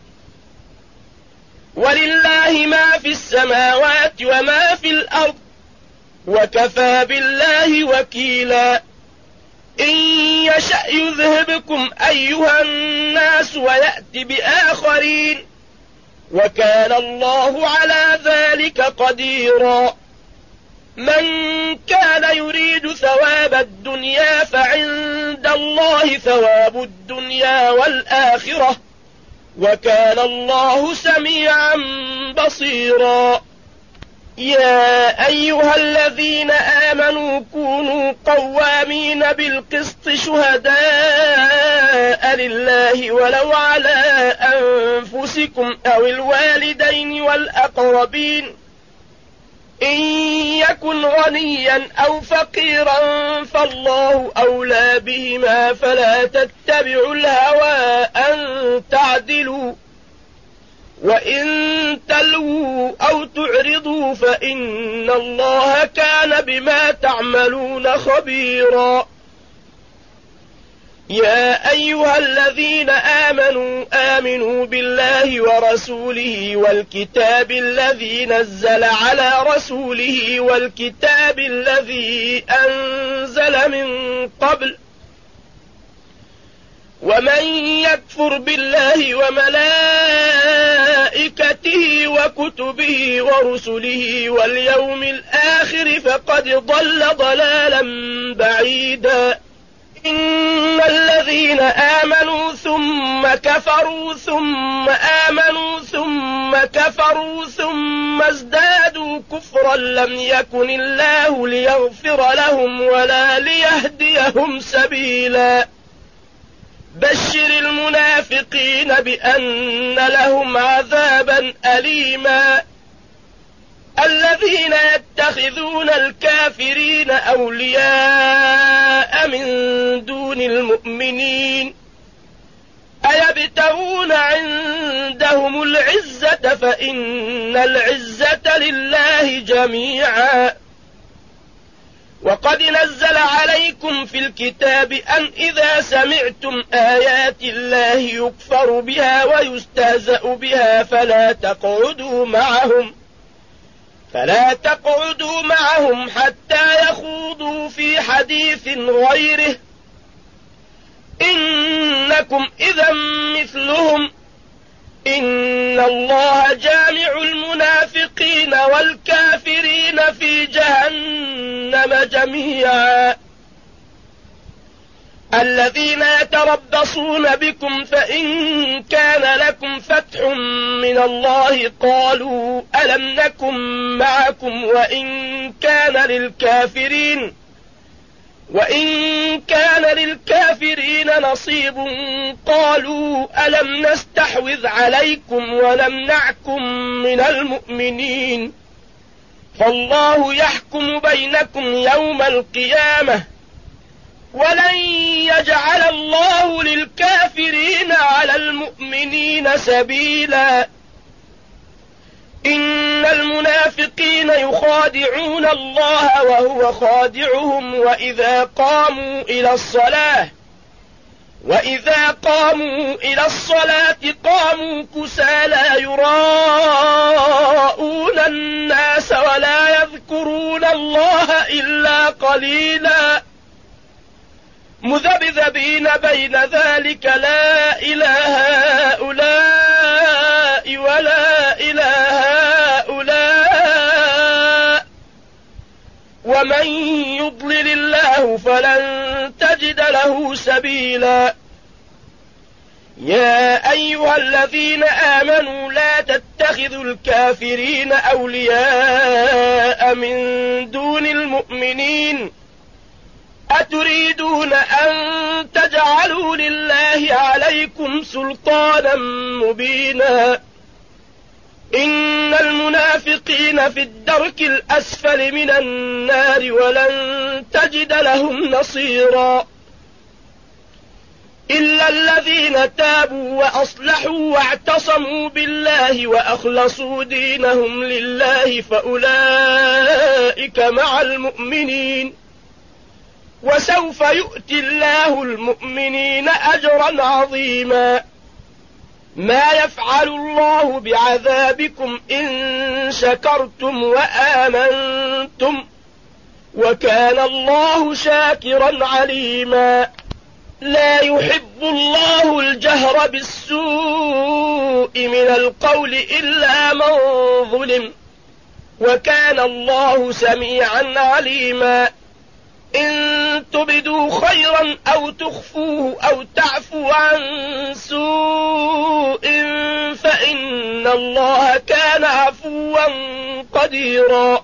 ولله ما في السماوات وما في الأرض وكفى بالله وكيلا إن يشأ يذهبكم أيها الناس ويأت بآخرين وكان الله على ذلك قديرا من كان يريد ثواب الدنيا فعند الله ثواب الدنيا والآخرة وكان الله سميعا بصيرا يا أيها الذين آمنوا كونوا قوامين بالقسط شهداء لله ولو على أنفسكم أو الوالدين والأقربين إن يكن غنيا أو فقيرا فالله أولى بهما فلا تتبعوا الهوى أن تعدلوا وإن تلووا أو تعرضوا فإن الله كان بما تعملون خبيرا يا أيها الذين آمنوا بالله ورسوله والكتاب الذي نزل على رسوله والكتاب الذي أنزل من قبل ومن يكفر بالله وملائكته وكتبه ورسله واليوم الآخر فقد ضل ضلالا بعيدا إن الذين آمنوا ثم كفروا ثم آمنوا ثم كفروا ثم ازدادوا كفرا لم يكن الله ليغفر لهم ولا ليهديهم سبيلا بشر المنافقين بأن لهم عذابا أليما الذين يتخذون الكافرين أولياء من دون المؤمنين أيبتغون عندهم العزة فإن العزة لله جميعا وقد نزل عليكم في الكتاب أن إذا سمعتم آيات الله يكفر بها ويستهزأ بها فلا تقعدوا معهم حتى يخوضوا في حديث غيره إنكم إذا مثلهم إن الله جامع المنافقين والكافرين في جهنم جميعا الذين يتربصون بكم فإن كان لكم فتح من الله قالوا ألم نكن معكم وإن كان للكافرين نصيب قالوا ألم نستحوذ عليكم ونمنعكم من المؤمنين فالله يحكم بينكم يوم القيامة ولن يجعل الله للكافرين على المؤمنين سبيلا إن المنافقين يخادعون الله وهو خادعهم وإذا قاموا إلى الصلاة قاموا كسالى يراءون الناس ولا يذكرون الله إلا قليلا مذبذبين بين ذلك لا إله هؤلاء ولا إله هؤلاء ومن يضلل الله فلن تجد له سبيلا يا أيها الذين آمنوا لا تتخذوا الكافرين أولياء من دون المؤمنين أتريدون أن تجعلوا لله عليكم سلطانا مبينا إن المنافقين في الدرك الأسفل من النار ولن تجد لهم نصيرا إلا الذين تابوا وأصلحوا واعتصموا بالله وأخلصوا دينهم لله فأولئك مع المؤمنين وسوف يؤتي الله المؤمنين أجرا عظيما ما يفعل الله بعذابكم إن شكرتم وآمنتم وكان الله شاكرا عليما لا يحب الله الجهر بالسوء من القول إلا من ظلم، وكان الله سميعا عليما. إن تبدوا خيرا أو تخفوه أو تعفوا عن سوء فإن الله كان عفوا قديرا.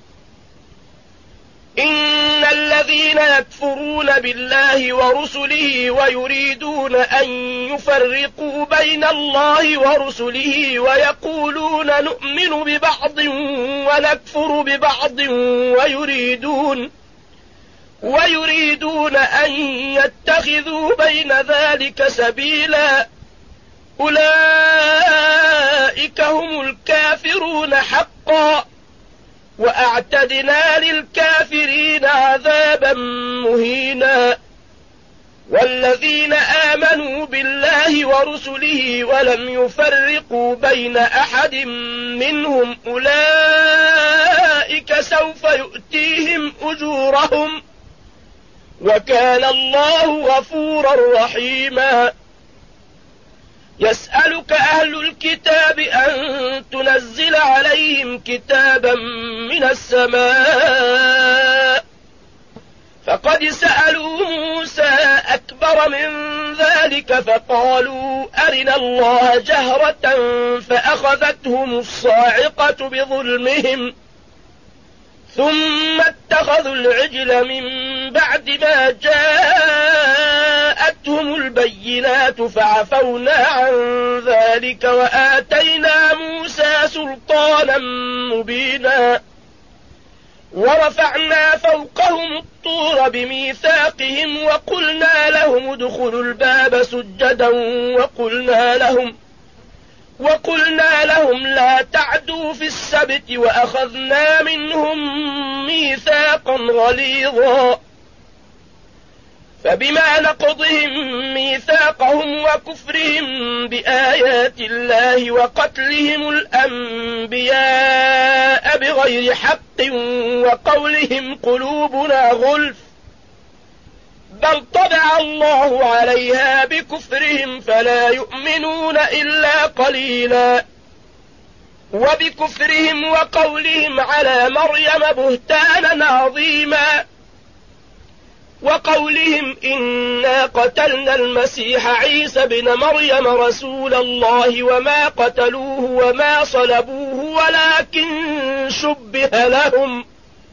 إن الذين يكفرون بالله ورسله ويريدون أن يفرقوا بين الله ورسله ويقولون نؤمن ببعض ونكفر ببعض ويريدون أن يتخذوا بين ذلك سبيلا، أولئك هم الكافرون حقا، وأعتدنا للكافرين عذابا مهينا. والذين آمنوا بالله ورسله ولم يفرقوا بين أحد منهم أولئك سوف يؤتيهم أجورهم، وكان الله غفورا رحيما. يسألك أهل الكتاب أن تنزل عليهم كتابا من السماء، فقد سألوا موسى أكبر من ذلك فقالوا أرنا الله جهرة فأخذتهم الصاعقة بظلمهم، ثم اتخذوا العجل من بعد ما جاءتهم البينات فعفونا عن ذلك وآتينا موسى سلطانا مبينا. ورفعنا فوقهم الطور بميثاقهم وقلنا لهم ادخلوا الباب سجدا وقلنا لهم لا تعدوا في السبت وأخذنا منهم ميثاقا غليظا. فبما نقضهم ميثاقهم وكفرهم بآيات الله وقتلهم الأنبياء بغير حق وقولهم قلوبنا غلف، بل طبع الله عليها بكفرهم فلا يؤمنون إلا قليلا. وبكفرهم وقولهم على مريم بهتانا عظيما، وقولهم إنا قتلنا المسيح عيسى بن مريم رسول الله وما قتلوه وما صلبوه ولكن شبه لهم،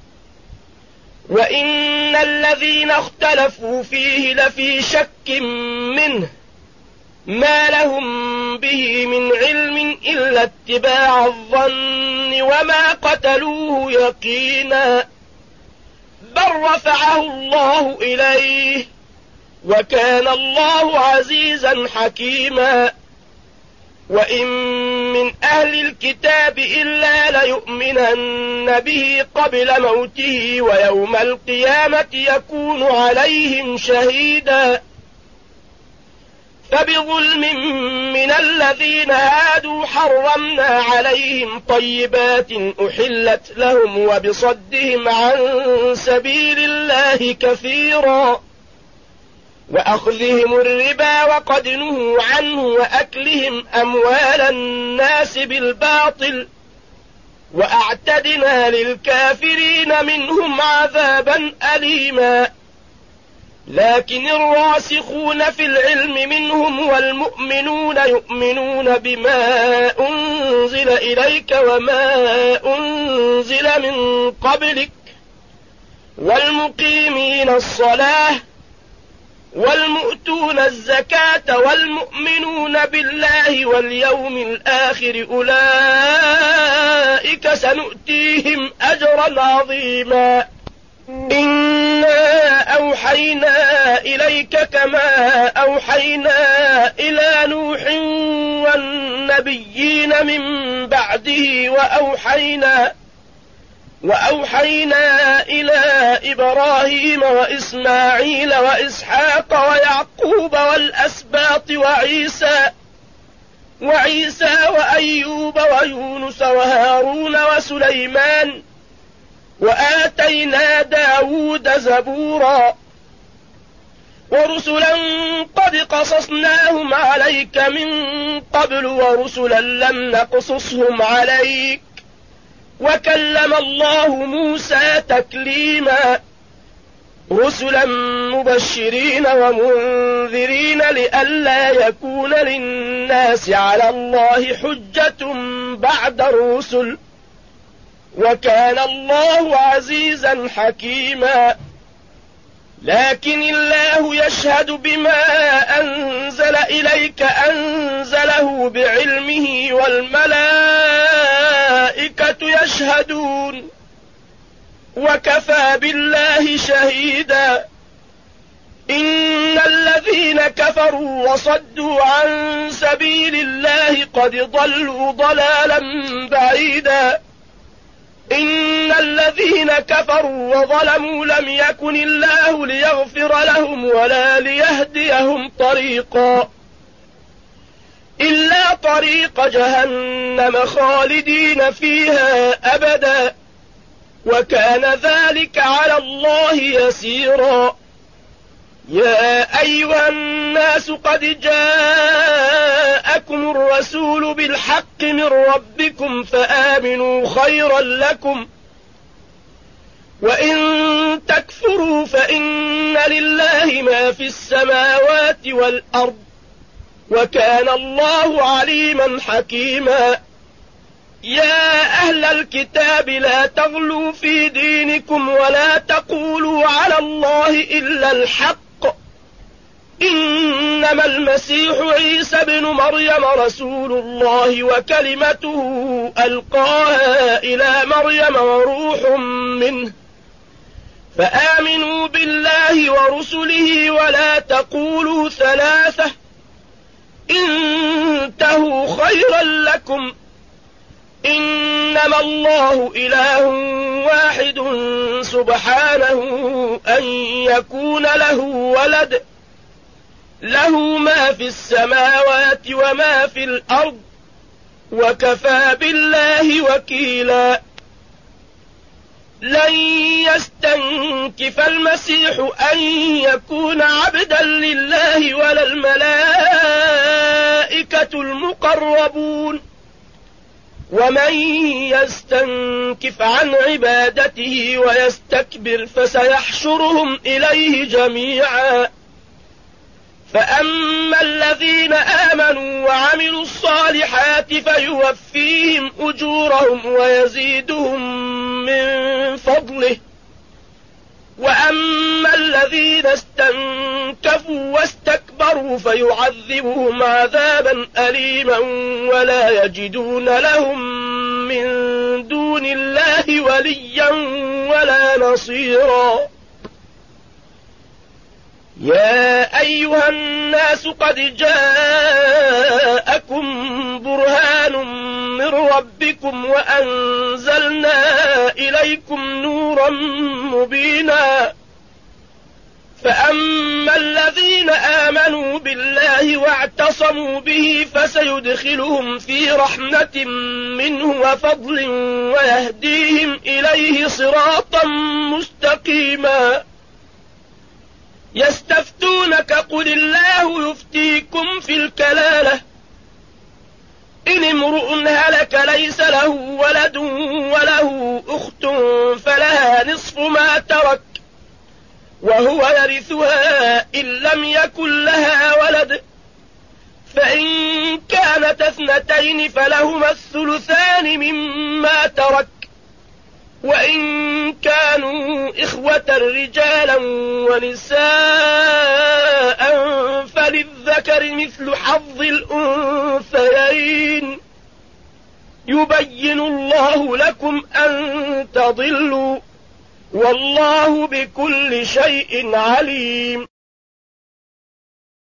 وإن الذين اختلفوا فيه لفي شك منه ما لهم به من علم إلا اتباع الظن وما قتلوه يقينا، بل رفعه الله إليه وكان الله عزيزا حكيما. وإن من أهل الكتاب إلا ليؤمنن به قبل موته ويوم القيامة يكون عليهم شهيدا. فبظلم من الذين هادوا حرمنا عليهم طيبات أحلت لهم وبصدهم عن سبيل الله كثيرا، وأخذهم الربا وقد نهوا عنه وأكلهم أموال الناس بالباطل، وأعتدنا للكافرين منهم عذابا أليما. لكن الراسخون في العلم منهم والمؤمنون يؤمنون بما أنزل إليك وما أنزل من قبلك والمقيمين الصلاة والمؤتون الزكاة والمؤمنون بالله واليوم الآخر أولئك سنؤتيهم أجرا عظيما. إنا أوحينا إليك كما أوحينا إلى نوح والنبيين من بعده وأوحينا إلى إبراهيم وإسماعيل وإسحاق ويعقوب والأسباط وعيسى وأيوب ويونس وهارون وسليمان، وآتينا داود زبورا. ورسلا قد قصصناهم عليك من قبل ورسلا لم نقصصهم عليك وكلم الله موسى تكليما رسلا مبشرين ومنذرين لئلا يكون للناس على الله حجة بعد الرسل وكان الله عزيزا حكيما لكن الله يشهد بما أنزل إليك أنزله بعلمه والملائكة يشهدون وكفى بالله شهيدا إن الذين كفروا وصدوا عن سبيل الله قد ضلوا ضلالا بعيدا إن الذين كفروا وظلموا لم يكن الله ليغفر لهم ولا ليهديهم طريقا إلا طريق جهنم خالدين فيها أبدا وكان ذلك على الله يسيرا يا أيها الناس قد جاءكم الرسول بالحق من ربكم فآمنوا خيرا لكم وإن تكفروا فإن لله ما في السماوات والأرض وكان الله عليما حكيما يا أهل الكتاب لا تغلوا في دينكم ولا تقولوا على الله إلا الحق إنما المسيح عيسى بن مريم رسول الله وكلمته ألقاها إلى مريم وروح منه فآمنوا بالله ورسله ولا تقولوا ثلاثة انتهوا خيرا لكم إنما الله إله واحد سبحانه أن يكون له ولد له ما في السماوات وما في الأرض وكفى بالله وكيلا لن يستنكف المسيح أن يكون عبدا لله ولا الملائكة المقربون ومن يستنكف عن عبادته ويستكبر فسيحشرهم إليه جميعا فأما الذين آمنوا وعملوا الصالحات فيوفيهم أجورهم ويزيدهم من فضله وأما الذين استنكفوا واستكبروا فيعذبهم عذابا أليما ولا يجدون لهم من دون الله وليا ولا نصيرا يا أيها الناس قد جاءكم برهان من ربكم وأنزلنا إليكم نورا مبينا فأما الذين آمنوا بالله واعتصموا به فسيدخلهم في رحمة منه وفضل ويهديهم إليه صراطا مستقيما يستفتونك قل الله يفتيكم في الكلالة إن امرؤ هلك ليس له ولد وله أخت فلها نصف ما ترك وهو يرثها إن لم يكن لها ولد فإن كانت اثنتين فلهما الثلثان مما ترك وإن كانوا إخوة رجالا ونساء فللذكر مثل حظ الأنثيين يبين الله لكم أن تضلوا والله بكل شيء عليم